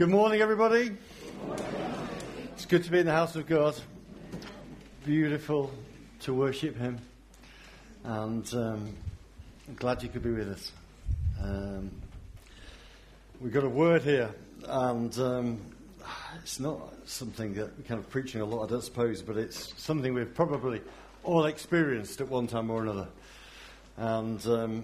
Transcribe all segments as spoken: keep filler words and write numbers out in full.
Good morning, everybody. Good morning. It's good to be in the house of God. Beautiful to worship Him. And um, I'm glad you could be with us. Um, we've got a word here, and um, it's not something that we're kind of preaching a lot, I don't suppose, but it's something we've probably all experienced at one time or another. And um,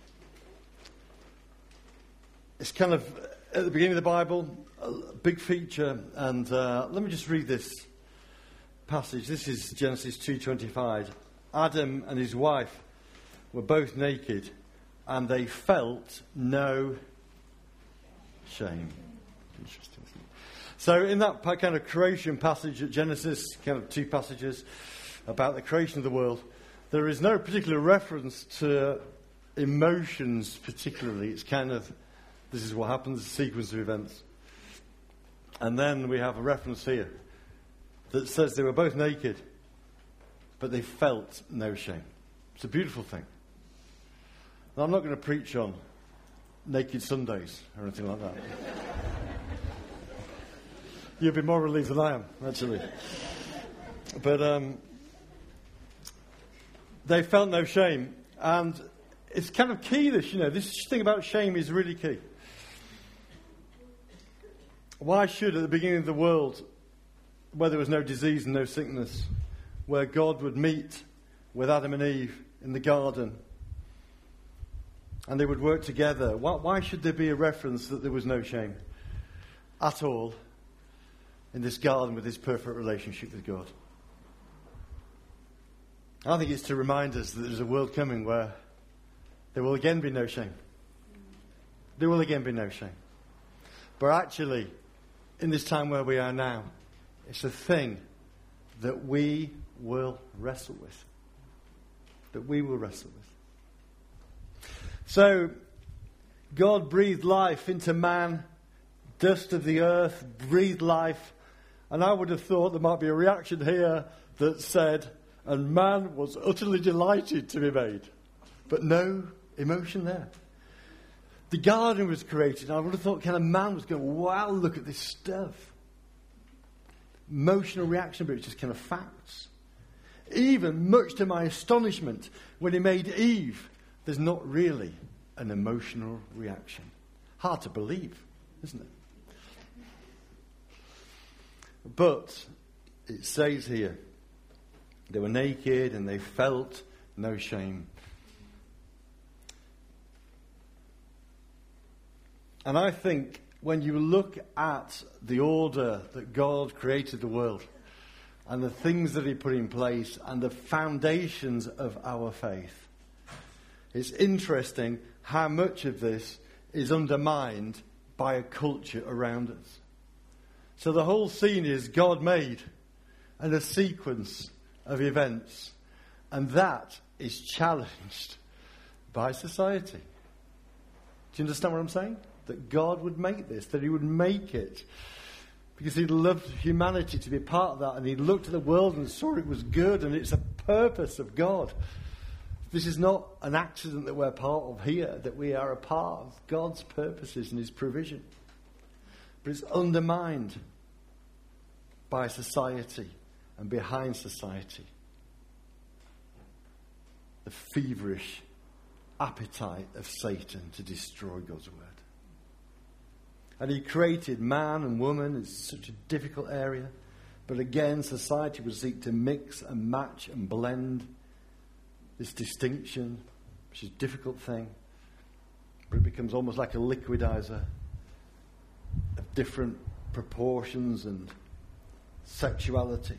it's kind of at the beginning of the Bible, a big feature, and uh, let me just read this passage. This is Genesis two twenty-five. Adam and his wife were both naked, and they felt no shame. Interesting, isn't it? So in that kind of creation passage at Genesis, kind of two passages about the creation of the world, there is no particular reference to emotions particularly. It's kind of, this is what happens, a sequence of events. And then we have a reference here that says they were both naked, but they felt no shame. It's a beautiful thing. Now, I'm not going to preach on naked Sundays or anything like that. You'll be more relieved than I am, actually. But um, they felt no shame. And it's kind of key, this, you know, this thing about shame is really key. Why should, at the beginning of the world, where there was no disease and no sickness, where God would meet with Adam and Eve in the garden, and they would work together, why, why should there be a reference that there was no shame at all in this garden with this perfect relationship with God? I think it's to remind us that there's a world coming where there will again be no shame. There will again be no shame. But actually, in this time where we are now, it's a thing that we will wrestle with. That we will wrestle with. So, God breathed life into man, dust of the earth, breathed life. And I would have thought there might be a reaction here that said, and man was utterly delighted to be made. But no emotion there. The garden was created, and I would have thought kind of man was going, wow, look at this stuff. Emotional reaction, but it's just kind of facts. Even, much to my astonishment, when he made Eve, there's not really an emotional reaction. Hard to believe, isn't it? But it says here, they were naked and they felt no shame. And I think when you look at the order that God created the world and the things that He put in place and the foundations of our faith, it's interesting how much of this is undermined by a culture around us. So the whole scene is God made and a sequence of events, and that is challenged by society. Do you understand what I'm saying? That God would make this, that He would make it because He loved humanity to be a part of that, and He looked at the world and saw it was good, and it's a purpose of God. This is not an accident that we're part of here, that we are a part of God's purposes and His provision. But it's undermined by society and behind society. The feverish appetite of Satan to destroy God's word. And he created man and woman. It's such a difficult area. But again, society would seek to mix and match and blend this distinction, which is a difficult thing. But it becomes almost like a liquidizer of different proportions and sexuality.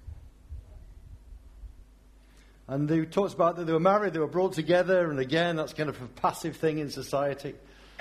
And they talks about that they were married, they were brought together, and again, that's kind of a passive thing in society.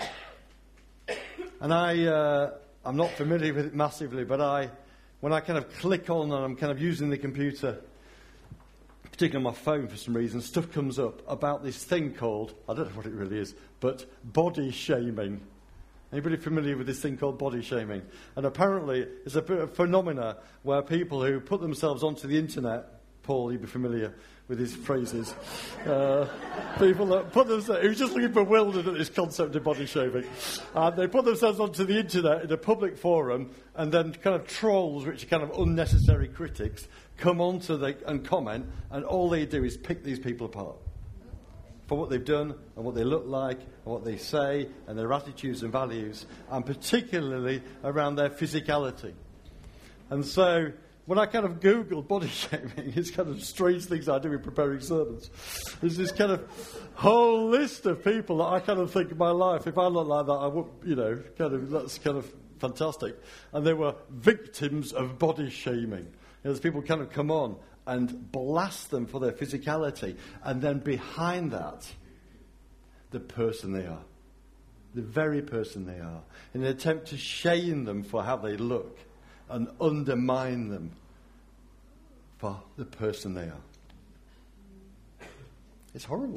And I, uh, I'm not familiar with it massively, but I, when I kind of click on and I'm kind of using the computer, particularly on my phone for some reason, stuff comes up about this thing called, I don't know what it really is, but body shaming. Anybody familiar with this thing called body shaming? And apparently it's a bit of phenomena where people who put themselves onto the internet, Paul, you'd be familiar, with his phrases. Uh, people that put themselves, he was just looking bewildered at this concept of body shaming. And they put themselves onto the internet in a public forum, and then kind of trolls, which are kind of unnecessary critics, come onto the and comment, and all they do is pick these people apart for what they've done and what they look like and what they say and their attitudes and values, and particularly around their physicality. And so when I kind of Googled body shaming, it's kind of strange things I do in preparing sermons. There's this kind of whole list of people that I kind of think in my life, if I look like that, I would, you know, kind of, that's kind of fantastic. And they were victims of body shaming. As people kind of come on and blast them for their physicality, and then behind that, the person they are. The very person they are. In an attempt to shame them for how they look and undermine them for the person they are. It's horrible.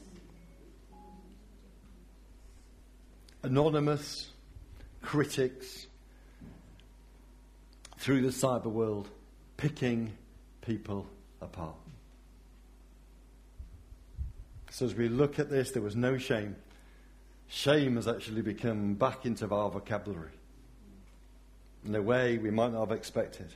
Anonymous critics through the cyber world, picking people apart. So as we look at this, there was no shame. Shame has actually become back into our vocabulary in a way we might not have expected.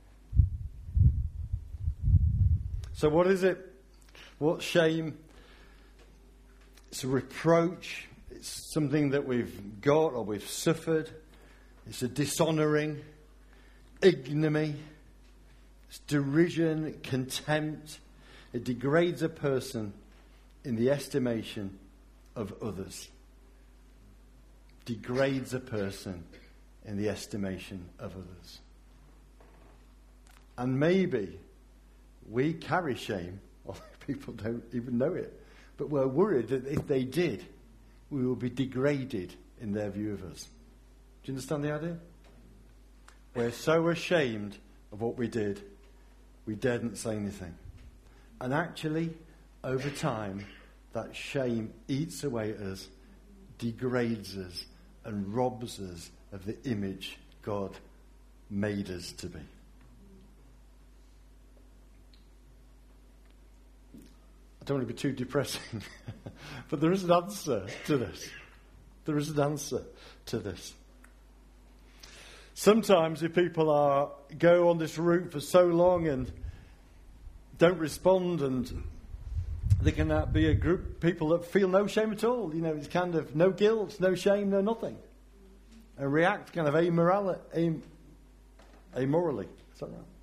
So what is it? What's shame? It's a reproach. It's something that we've got or we've suffered. It's a dishonouring, ignominy. It's derision, contempt. It degrades a person in the estimation of others. Degrades a person in the estimation of others. And maybe we carry shame, or people don't even know it, but we're worried that if they did, we will be degraded in their view of us. Do you understand the idea? We're so ashamed of what we did, we daren't say anything. And actually, over time, that shame eats away at us, degrades us, and robs us of the image God made us to be. I don't want to be too depressing, but there is an answer to this. There is an answer to this. Sometimes if people are go on this route for so long and don't respond, and they can be a group of people that feel no shame at all. You know, it's kind of no guilt, no shame, no nothing. And react kind of amorali- am- amorally. Is that right?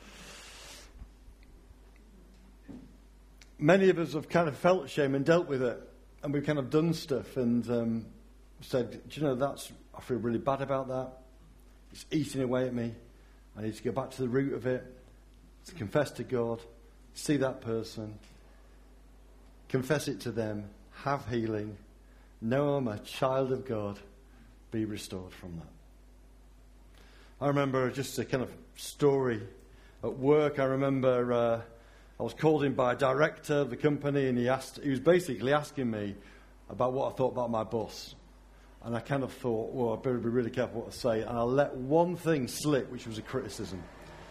Many of us have kind of felt shame and dealt with it. And we've kind of done stuff and um, said, do you know, that's I feel really bad about that. It's eating away at me. I need to go back to the root of it. To confess to God. See that person. Confess it to them. Have healing. Know I'm a child of God. Be restored from that. I remember just a kind of story at work. I remember uh, I was called in by a director of the company, and he asked, he was basically asking me about what I thought about my boss. And I kind of thought, well, I better be really careful what I say. And I let one thing slip, which was a criticism.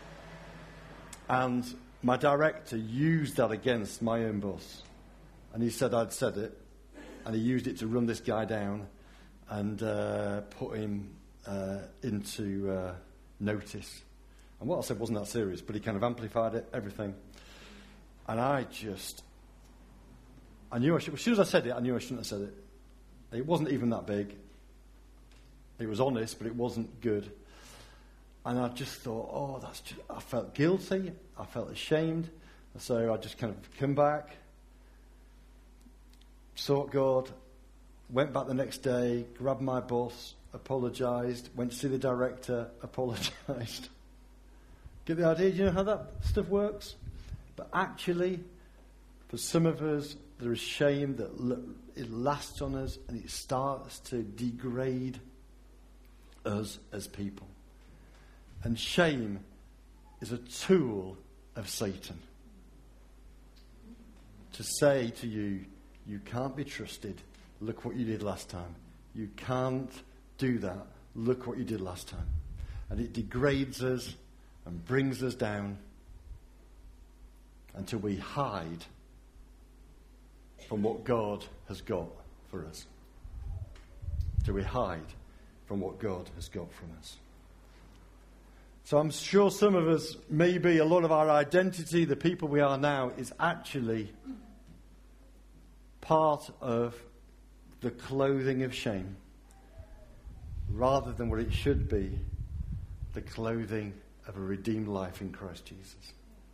And my director used that against my own boss. And he said I'd said it. And he used it to run this guy down and uh, put him uh, into uh, notice. And what I said wasn't that serious, but he kind of amplified it, everything. And I just, I knew I should, as soon as I said it, I knew I shouldn't have said it. It wasn't even that big. It was honest, but it wasn't good. And I just thought, oh, that's just, I felt guilty. I felt ashamed. So I just kind of come back, sought God, went back the next day, grabbed my boss, apologised, went to see the director, apologised. Get the idea? Do you know how that stuff works? But actually, for some of us, there is shame that it lasts on us and it starts to degrade us as people. And shame is a tool of Satan to say to you, you can't be trusted. Look what you did last time. You can't do that. Look what you did last time. And it degrades us and brings us down until we hide from what God has got for us. Till we hide from what God has got from us. So I'm sure some of us, maybe a lot of our identity, the people we are now, is actually part of the clothing of shame, rather than what it should be, the clothing of a redeemed life in Christ Jesus.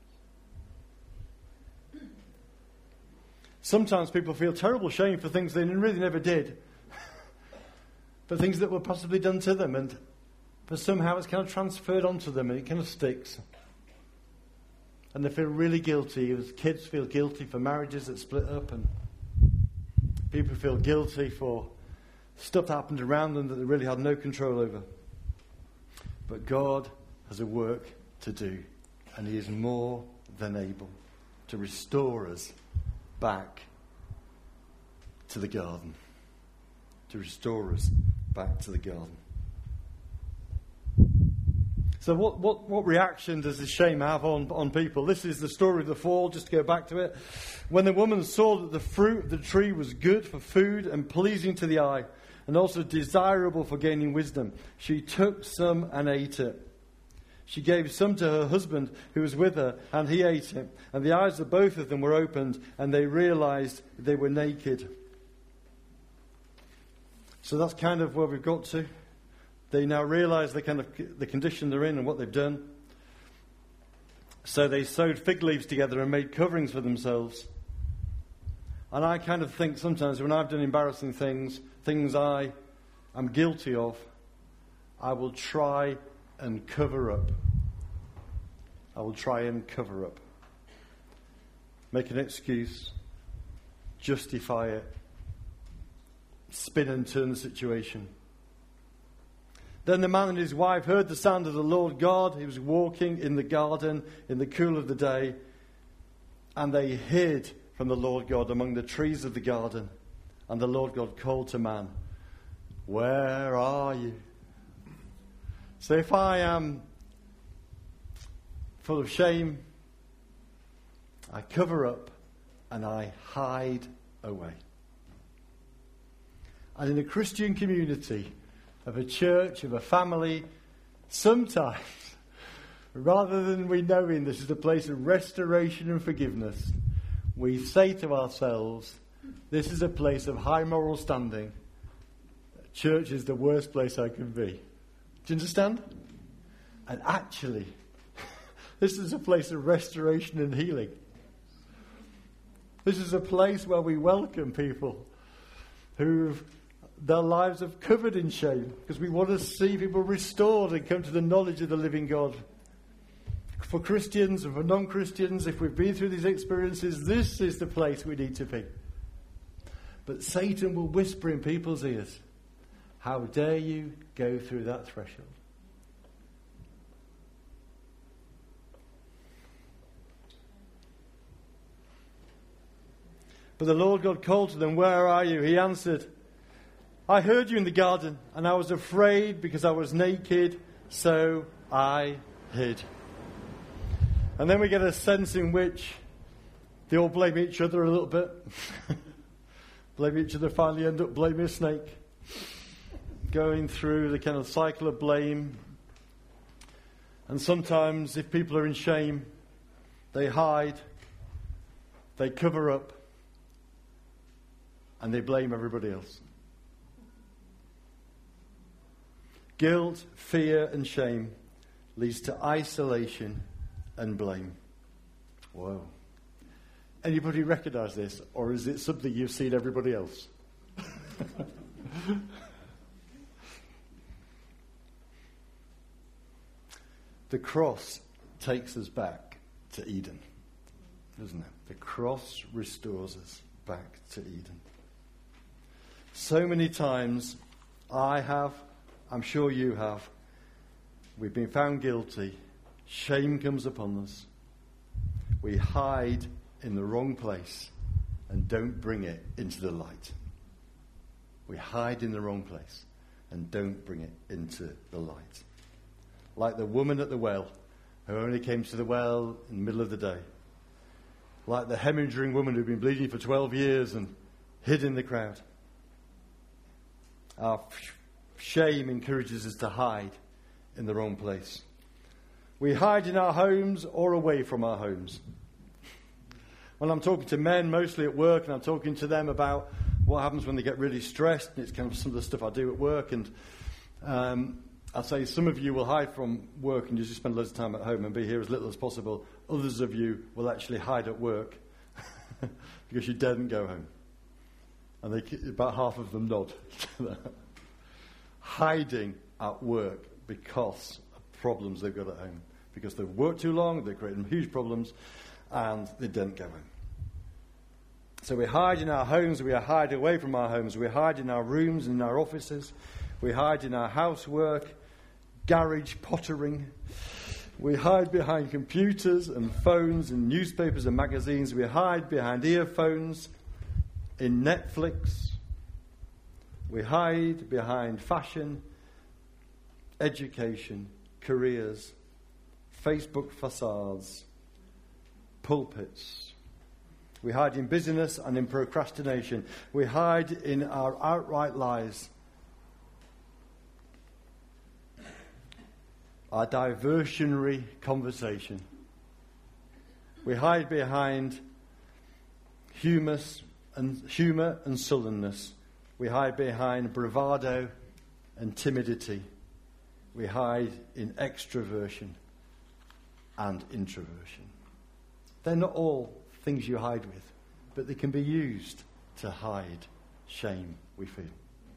Sometimes people feel terrible shame for things they really never did, for things that were possibly done to them, and but somehow it's kind of transferred onto them and it kind of sticks. And they feel really guilty. As kids feel guilty for marriages that split up, and people feel guilty for stuff that happened around them that they really had no control over. But God has a work to do, and He is more than able to restore us back to the garden. To restore us back to the garden. So what, what, what reaction does this shame have on, on people? This is the story of the fall, just to go back to it. When the woman saw that the fruit of the tree was good for food and pleasing to the eye, and also desirable for gaining wisdom, she took some and ate it. She gave some to her husband who was with her, and he ate it. And the eyes of both of them were opened, and they realized they were naked. So that's kind of where we've got to. They now realize the kind of the condition they're in and what they've done. So they sewed fig leaves together and made coverings for themselves. And I kind of think sometimes when I've done embarrassing things, things I am guilty of, I will try and cover up. I will try and cover up. Make an excuse. Justify it. Spin and turn the situation. Then the man and his wife heard the sound of the Lord God. He was walking in the garden in the cool of the day. And they hid from the Lord God among the trees of the garden. And the Lord God called to man, "Where are you?" So if I am full of shame, I cover up and I hide away. And in a Christian community, of a church, of a family, sometimes, rather than we knowing this is a place of restoration and forgiveness, we say to ourselves, this is a place of high moral standing. Church is the worst place I can be. Do you understand? And actually, this is a place of restoration and healing. This is a place where we welcome people who've their lives have covered in shame, because we want to see people restored and come to the knowledge of the living God. For Christians and for non-Christians, if we've been through these experiences, this is the place we need to be. But Satan will whisper in people's ears, how dare you go through that threshold? But the Lord God called to them, "Where are you?" He answered, "I heard you in the garden, and I was afraid because I was naked, so I hid." And then we get a sense in which they all blame each other a little bit. Blame each other, finally end up blaming a snake. Going through the kind of cycle of blame. And sometimes if people are in shame, they hide, they cover up, and they blame everybody else. Guilt, fear, and shame leads to isolation and blame. Whoa. Anybody recognise this, or is it something you've seen everybody else? The cross takes us back to Eden, doesn't it? The cross restores us back to Eden. So many times I have, I'm sure you have, we've been found guilty, shame comes upon us, we hide in the wrong place and don't bring it into the light. We hide in the wrong place and don't bring it into the light. Like the woman at the well, who only came to the well in the middle of the day. like the hemorrhaging woman who'd been bleeding for twelve years and hid in the crowd. Our f- shame encourages us to hide in the wrong place. We hide in our homes or away from our homes. When I'm talking to men, mostly at work, and I'm talking to them about what happens when they get really stressed, and it's kind of some of the stuff I do at work, and um, I'll say some of you will hide from work and you just spend loads of time at home and be here as little as possible. Others of you will actually hide at work because you daren't go home. And they, about half of them nod. Hiding at work because of problems they've got at home. Because they've worked too long, they're creating huge problems, and they don't go home. So we hide in our homes, we hide away from our homes, we hide in our rooms and in our offices, we hide in our housework, garage pottering. We hide behind computers and phones and newspapers and magazines. We hide behind earphones in Netflix. We hide behind fashion, education, careers, Facebook facades, pulpits. We hide in busyness and in procrastination. We hide in our outright lies. Our diversionary conversation. We hide behind humour and, humour and sullenness. We hide behind bravado and timidity. We hide in extroversion and introversion. They're not all things you hide with, but they can be used to hide shame we feel.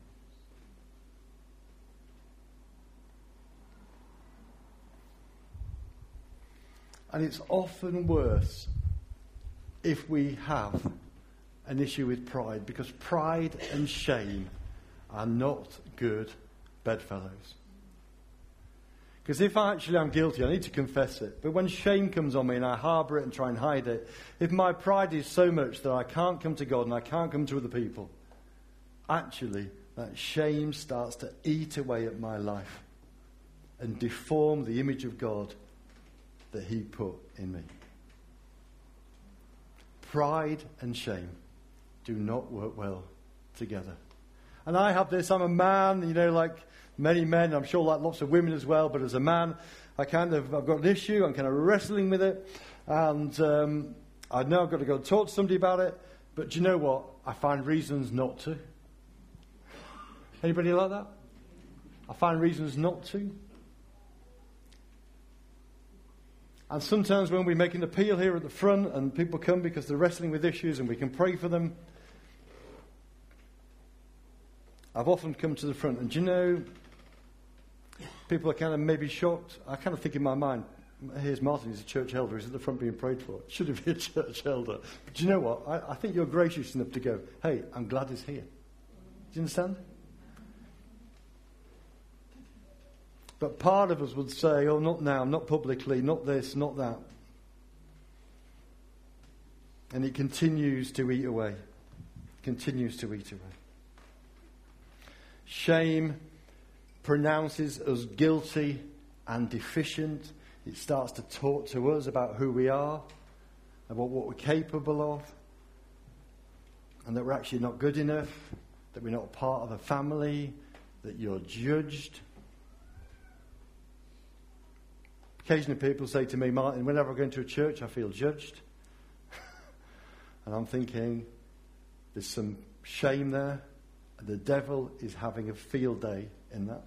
And it's often worse if we have an issue with pride, because pride and shame are not good bedfellows. Because if actually I'm guilty, I need to confess it. But when shame comes on me and I harbour it and try and hide it, if my pride is so much that I can't come to God and I can't come to other people, actually that shame starts to eat away at my life and deform the image of God that he put in me. Pride and shame do not work well together. And I have this, I'm a man, you know, like many men, I'm sure like lots of women as well, but as a man, I kind of, I've got an issue, I'm kind of wrestling with it, and um, I know I've got to go and talk to somebody about it, but do you know what? I find reasons not to. Anybody like that? I find reasons not to. And sometimes when we make an appeal here at the front and people come because they're wrestling with issues and we can pray for them, I've often come to the front and do you know, people are kind of maybe shocked. I kind of think in my mind, here's Martin, he's a church elder, he's at the front being prayed for. Should he be a church elder? But do you know what? I, I think you're gracious enough to go, hey, I'm glad he's here. Do you understand? But part of us would say, oh, not now, not publicly, not this, not that. And it continues to eat away. Continues to eat away. Shame pronounces us guilty and deficient. It starts to talk to us about who we are, about what we're capable of, and that we're actually not good enough, that we're not part of a family, that you're judged. Occasionally people say to me, Martin, whenever I go into a church, I feel judged. And I'm thinking, there's some shame there. The devil is having a field day in that.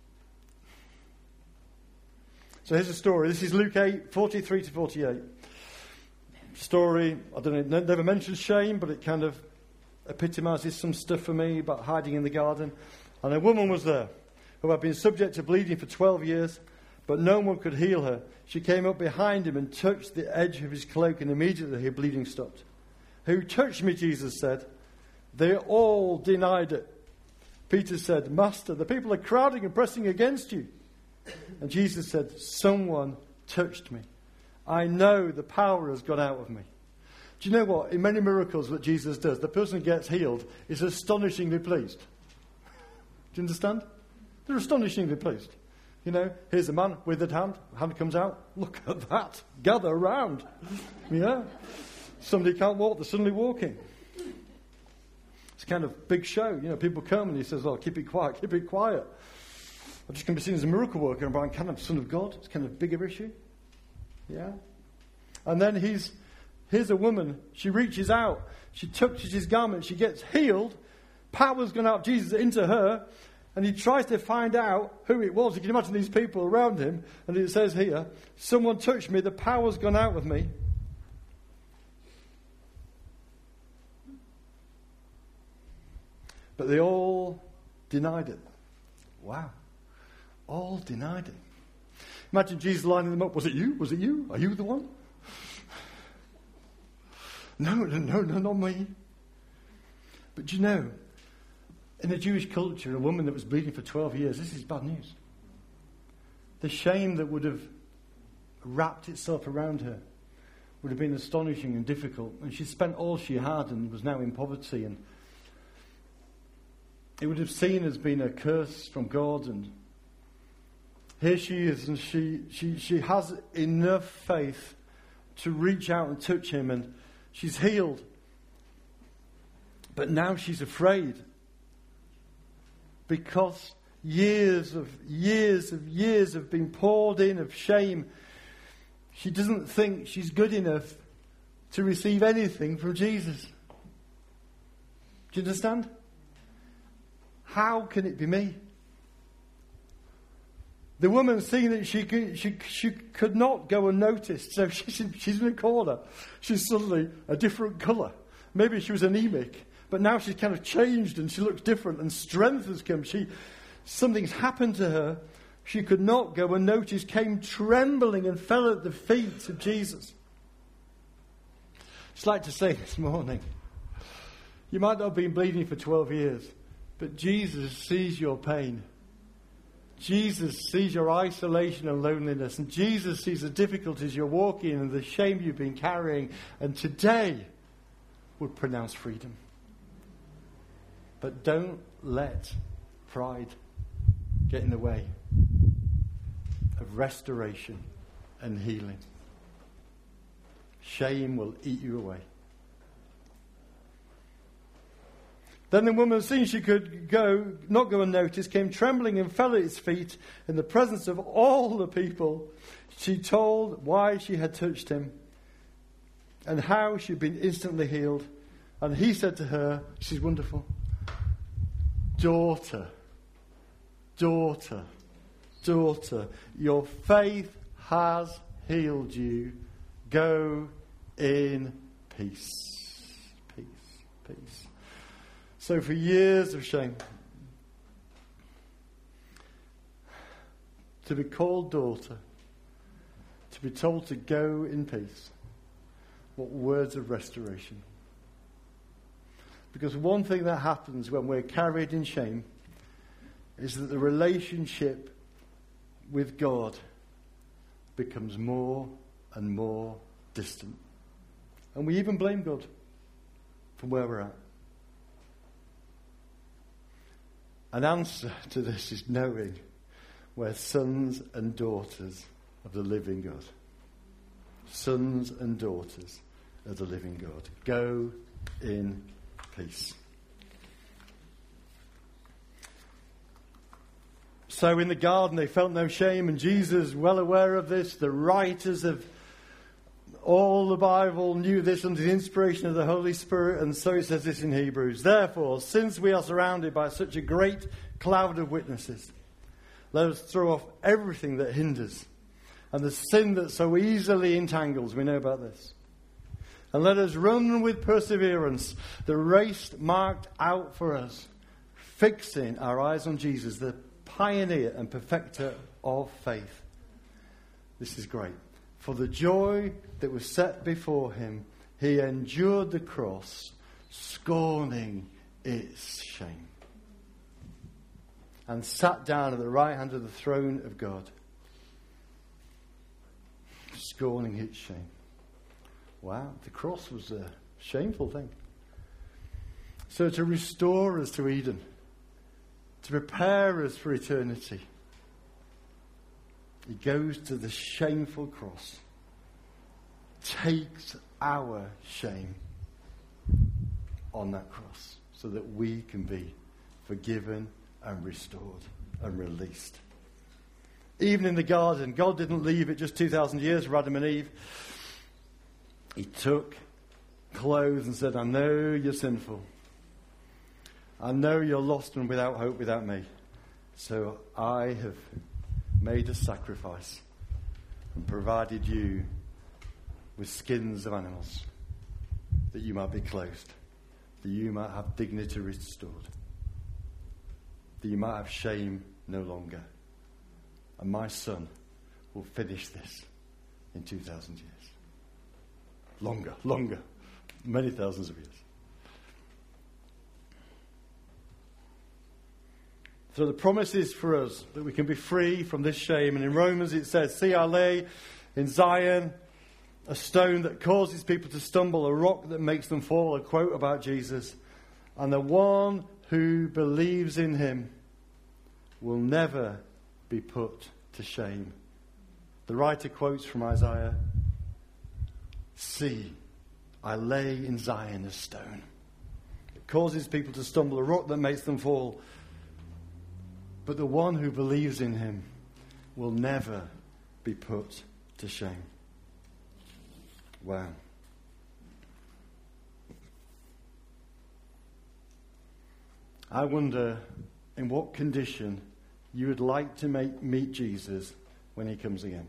So here's a story. This is Luke eight, forty-three to forty-eight. Story, I don't know, never mentions shame, but it kind of epitomises some stuff for me about hiding in the garden. And a woman was there who had been subject to bleeding for twelve years, but no one could heal her. She came up behind him and touched the edge of his cloak, and immediately her bleeding stopped. Who touched me, Jesus said. They all denied it. Peter said, Master, the people are crowding and pressing against you. And Jesus said, someone touched me. I know the power has gone out of me. Do you know what? In many miracles that Jesus does, the person who gets healed is astonishingly pleased. Do you understand? They're astonishingly pleased. You know, here's a man, withered hand, hand comes out. Look at that. Gather around. Yeah. Somebody can't walk, they're suddenly walking. It's kind of big show. You know, people come and he says, oh, keep it quiet, keep it quiet. I'm just going to be seen as a miracle worker, and I'm kind of son of God. It's kind of a bigger issue. Yeah. And then he's, here's a woman, she reaches out, she touches his garment, she gets healed, power's gone out of Jesus into her, and he tries to find out who it was. You can imagine these people around him, and it says here, someone touched me, the power's gone out of me. But they all denied it. Wow. All denied it. Imagine Jesus lining them up. Was it you? Was it you? Are you the one? No, no, no, no, not me. But you know, in the Jewish culture, a woman that was bleeding for twelve years, this is bad news. The shame that would have wrapped itself around her would have been astonishing and difficult. And she spent all she had and was now in poverty. And it would have seen as being a curse from God. And here she is, and she, she, she has enough faith to reach out and touch him, and she's healed. But now she's afraid, because years of years of years have been poured in of shame. She doesn't think she's good enough to receive anything from Jesus. Do you understand? How can it be me? The woman, seeing that she could, she, she could not go unnoticed, so she's in, she's in a corner. She's suddenly a different colour. Maybe she was anemic, but now she's kind of changed and she looks different, and strength has come. She, something's happened to her. She could not go unnoticed, came trembling and fell at the feet of Jesus. I'd like to say this morning, you might not have been bleeding for twelve years, but Jesus sees your pain. Jesus sees your isolation and loneliness, and Jesus sees the difficulties you're walking in and the shame you've been carrying, and today would pronounce freedom. But don't let pride get in the way of restoration and healing. Shame will eat you away. Then the woman, seeing she could go, not go unnoticed, came trembling and fell at his feet in the presence of all the people. She told why she had touched him and how she had been instantly healed. And he said to her, she's wonderful, daughter, daughter, daughter, your faith has healed you. Go in peace. Peace, peace. So for years of shame, to be called daughter, to be told to go in peace, what words of restoration. Because one thing that happens when we're carried in shame is that the relationship with God becomes more and more distant. And we even blame God for where we're at. An answer to this is knowing we're sons and daughters of the living God. Sons and daughters of the living God. Go in peace. So in the garden they felt no shame, and Jesus, well aware of this, the writers of all the Bible knew this under the inspiration of the Holy Spirit, and so it says this in Hebrews. Therefore, since we are surrounded by such a great cloud of witnesses, let us throw off everything that hinders and the sin that so easily entangles. We know about this. And let us run with perseverance the race marked out for us, fixing our eyes on Jesus, the pioneer and perfecter of faith. This is great. For the joy that was set before him, he endured the cross, scorning its shame, and sat down at the right hand of the throne of God, scorning its shame. Wow, the cross was a shameful thing. So to restore us to Eden, to prepare us for eternity, he goes to the shameful cross, takes our shame on that cross so that we can be forgiven and restored and released. Even in the garden, God didn't leave it just two thousand years for Adam and Eve. He took clothes and said, I know you're sinful. I know you're lost and without hope without me. So I have made a sacrifice and provided you with skins of animals that you might be clothed, that you might have dignity restored, that you might have shame no longer. And my son will finish this in two thousand years. Longer, longer, many thousands of years. So the promise is for us that we can be free from this shame. And in Romans it says, see, I lay in Zion a stone that causes people to stumble, a rock that makes them fall, a quote about Jesus. And the one who believes in him will never be put to shame. The writer quotes from Isaiah, see, I lay in Zion a stone. It causes people to stumble, a rock that makes them fall. But the one who believes in him will never be put to shame. Wow. I wonder in what condition you would like to make, meet Jesus when he comes again.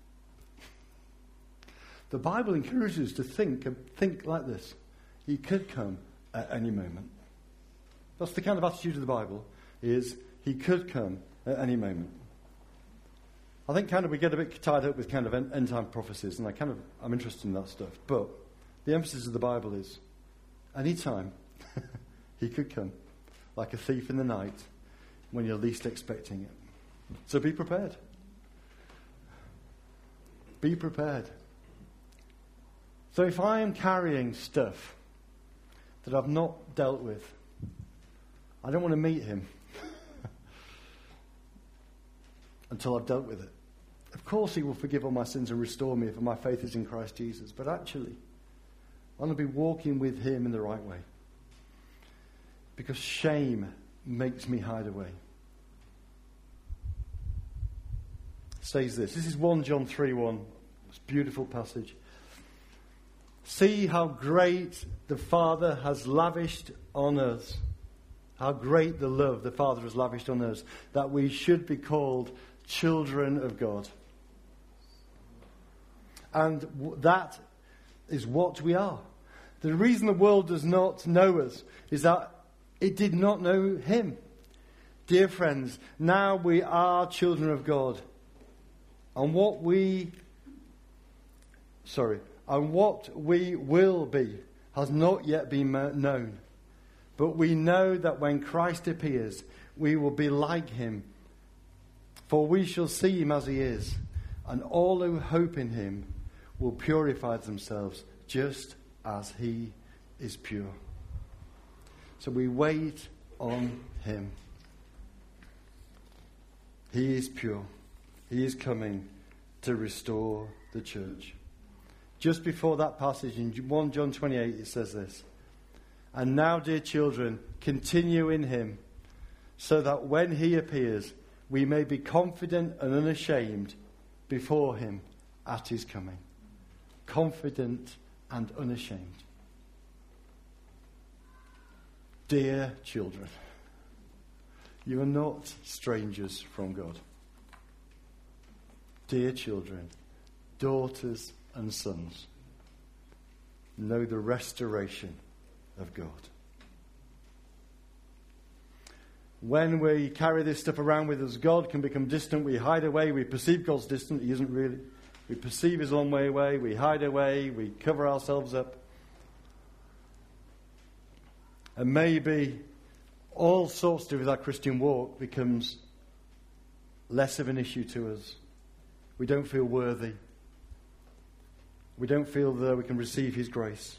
The Bible encourages us to think think like this. He could come at any moment. That's the kind of attitude of the Bible, is he could come at any moment. I think kind of we get a bit tied up with kind of end time prophecies, and I kind of I'm interested in that stuff. But the emphasis of the Bible is any time he could come, like a thief in the night, when you're least expecting it. So be prepared. Be prepared. So if I am carrying stuff that I've not dealt with, I don't want to meet him until I've dealt with it. Of course he will forgive all my sins and restore me if my faith is in Christ Jesus. But actually, I want to be walking with him in the right way. Because shame makes me hide away. It says this. This is First John three one. It's a beautiful passage. See how great the Father has lavished on us. How great the love the Father has lavished on us, that we should be called children of God. And w- that is what we are. The reason the world does not know us is that it did not know him. Dear friends, now we are children of God. And what we, sorry, and what we will be has not yet been known. But we know that when Christ appears, we will be like him. For we shall see him as he is. And all who hope in him will purify themselves just as he is pure. So we wait on him. He is pure. He is coming to restore the church. Just before that passage in First John twenty-eight, it says this. And now, dear children, continue in him, so that when he appears, we may be confident and unashamed before him at his coming. Confident and unashamed. Dear children, you are not strangers from God. Dear children, daughters and sons, know the restoration of God. When we carry this stuff around with us, God can become distant. We hide away. We perceive God's distant. He isn't really. We perceive his long way away. We hide away. We cover ourselves up. And maybe all sorts to do with our Christian walk becomes less of an issue to us. We don't feel worthy. We don't feel that we can receive his grace.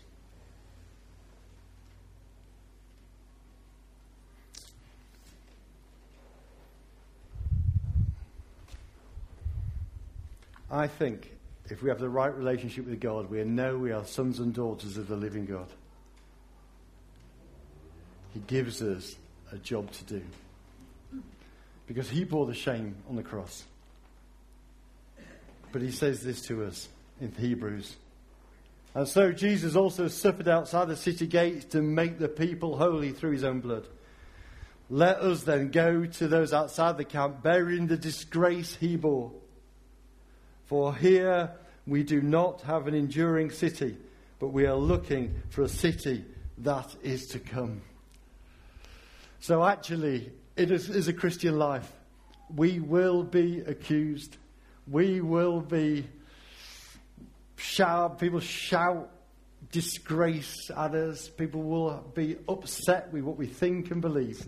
I think if we have the right relationship with God, we know we are sons and daughters of the living God. He gives us a job to do. Because he bore the shame on the cross. But he says this to us in Hebrews. And so Jesus also suffered outside the city gates to make the people holy through his own blood. Let us then go to those outside the camp, bearing the disgrace he bore. For here we do not have an enduring city, but we are looking for a city that is to come. So actually, it is, is a Christian life. We will be accused. We will be shout. People shout disgrace at us. People will be upset with what we think and believe.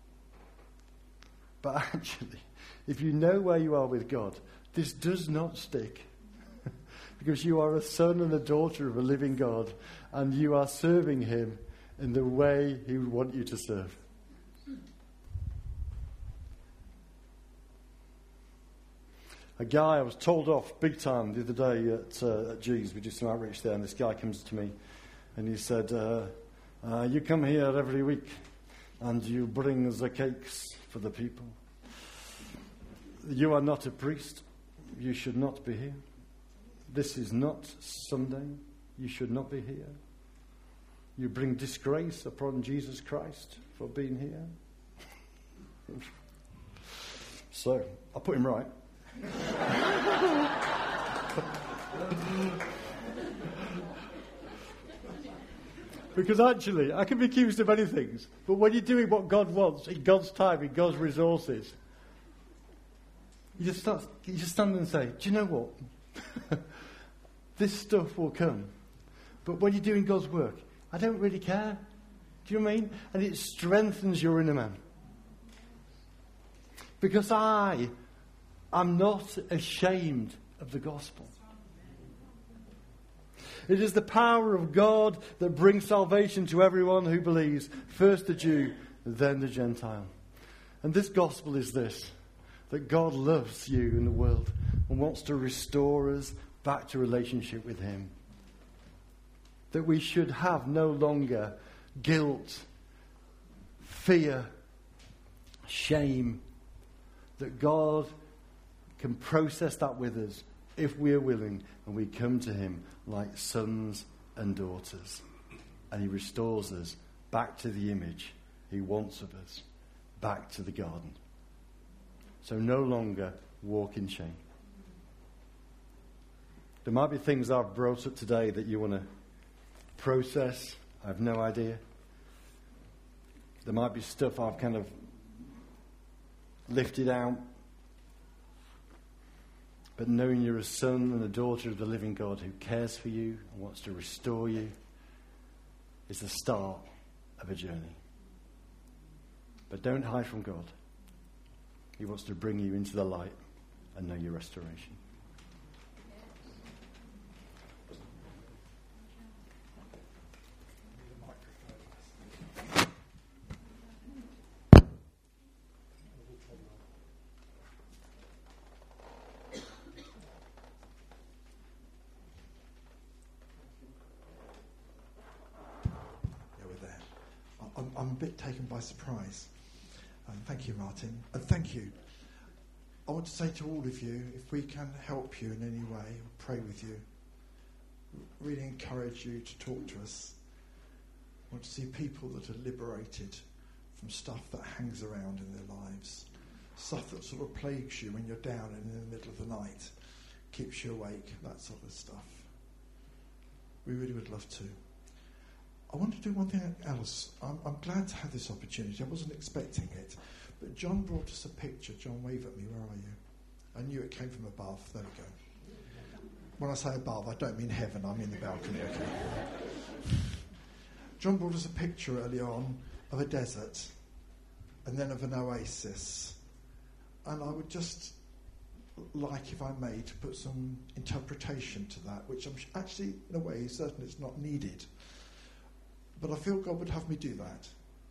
But actually, if you know where you are with God, this does not stick. Because you are a son and a daughter of a living God, and you are serving him in the way he would want you to serve. A guy, I was told off big time the other day at, uh, at G's. We did some outreach there, and this guy comes to me and he said, uh, uh, you come here every week and you bring the cakes for the people. You are not a priest. You should not be here. This is not Sunday. You should not be here. You bring disgrace upon Jesus Christ for being here. So, I put him right. Because actually, I can be accused of many things, but when you're doing what God wants, in God's time, in God's resources, you just start, you just stand and say, do you know what? This stuff will come. But when you're doing God's work, I don't really care. Do you know what I mean? And it strengthens your inner man. Because I am not ashamed of the gospel. It is the power of God that brings salvation to everyone who believes. First the Jew, then the Gentile. And this gospel is this, that God loves you in the world and wants to restore us back to relationship with him. That we should have no longer guilt, fear, shame. That God can process that with us if we are willing and we come to him like sons and daughters. And he restores us back to the image he wants of us, back to the garden. So no longer walk in shame. There might be things I've brought up today that you want to process. I have no idea. There might be stuff I've kind of lifted out. But knowing you're a son and a daughter of the living God who cares for you and wants to restore you is the start of a journey. But don't hide from God. He wants to bring you into the light and know your restoration. I'm a bit taken by surprise. Um, thank you, Martin. And thank you. I want to say to all of you, if we can help you in any way, or pray with you, really encourage you to talk to us. I want to see people that are liberated from stuff that hangs around in their lives. Stuff that sort of plagues you when you're down and in the middle of the night, keeps you awake, that sort of stuff. We really would love to. I want to do one thing else. I'm, I'm glad to have this opportunity. I wasn't expecting it. But John brought us a picture. John, wave at me. Where are you? I knew it came from above. There we go. When I say above, I don't mean heaven. I mean the balcony. Okay. John brought us a picture earlier on of a desert and then of an oasis. And I would just like, if I may, to put some interpretation to that, which I'm actually, in a way, certain it's not needed. But I feel God would have me do that.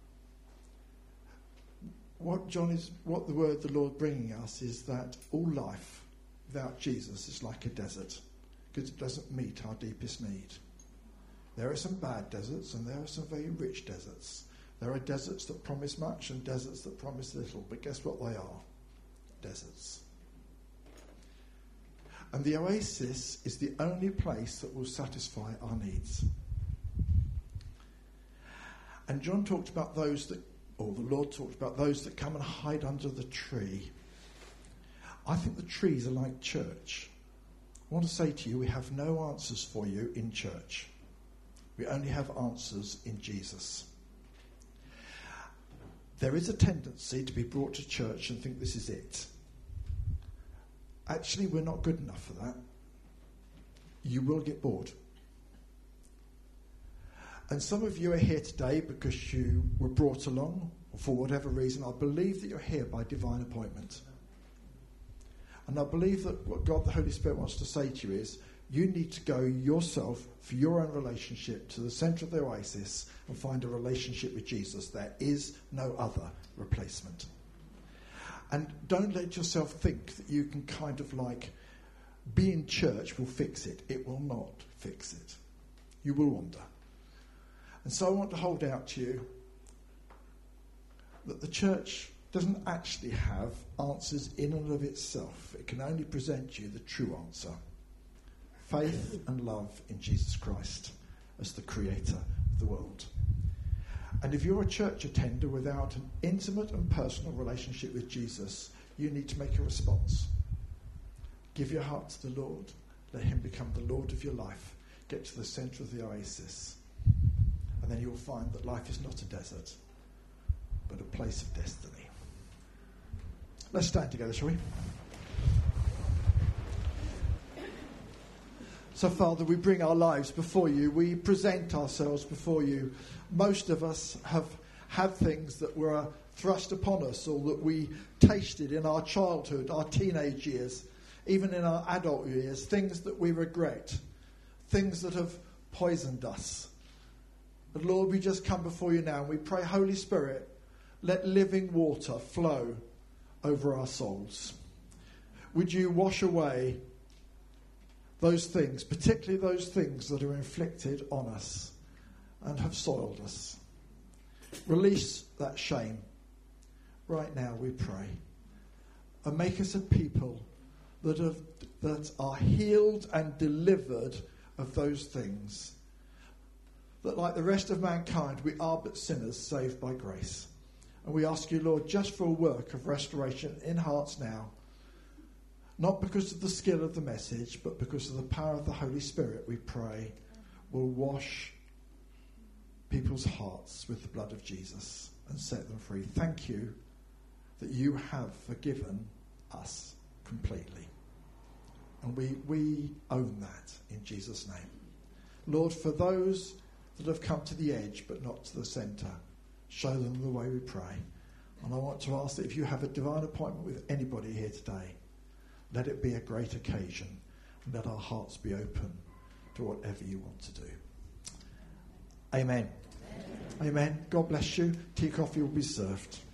What John is, what the word the Lord bringing us is that all life without Jesus is like a desert. because it doesn't meet our deepest need. There are some bad deserts and there are some very rich deserts. There are deserts that promise much and deserts that promise little, but guess what they are? Deserts. And the oasis is the only place that will satisfy our needs. And John talked about those that, or the Lord talked about those that come and hide under the tree. I think the trees are like church. I want to say to you, we have no answers for you in church. We only have answers in Jesus. There is a tendency to be brought to church and think this is it. Actually, we're not good enough for that. You will get bored. And some of you are here today because you were brought along, or for whatever reason. I believe that you're here by divine appointment. And I believe that what God the Holy Spirit wants to say to you is, you need to go yourself for your own relationship to the centre of the oasis and find a relationship with Jesus. There is no other replacement. And don't let yourself think that you can kind of like be in church will fix it. It will not fix it. You will wander. And so I want to hold out to you that the church doesn't actually have answers in and of itself. It can only present you the true answer. Faith and love in Jesus Christ as the creator of the world. And if you're a church attender without an intimate and personal relationship with Jesus, you need to make a response. Give your heart to the Lord. Let him become the Lord of your life. Get to the centre of the oasis. And then you'll find that life is not a desert, but a place of destiny. Let's stand together, shall we? So, Father, we bring our lives before you. We present ourselves before you. Most of us have had things that were thrust upon us or that we tasted in our childhood, our teenage years, even in our adult years, things that we regret, things that have poisoned us. But, Lord, we just come before you now and we pray, Holy Spirit, let living water flow over our souls. Would you wash away those things, particularly those things that are inflicted on us and have soiled us. Release that shame right now, we pray, and make us a people that have that are healed and delivered of those things. That like the rest of mankind, we are but sinners saved by grace. And we ask you, Lord, just for a work of restoration in hearts now, not because of the skill of the message, but because of the power of the Holy Spirit, we pray, will wash people's hearts with the blood of Jesus and set them free. Thank you that you have forgiven us completely. And we, we own that in Jesus' name. Lord, for those that have come to the edge but not to the centre, show them the way, we pray. And I want to ask that if you have a divine appointment with anybody here today, let it be a great occasion, and let our hearts be open to whatever you want to do. Amen. Amen. Amen. God bless you. Tea, coffee will be served.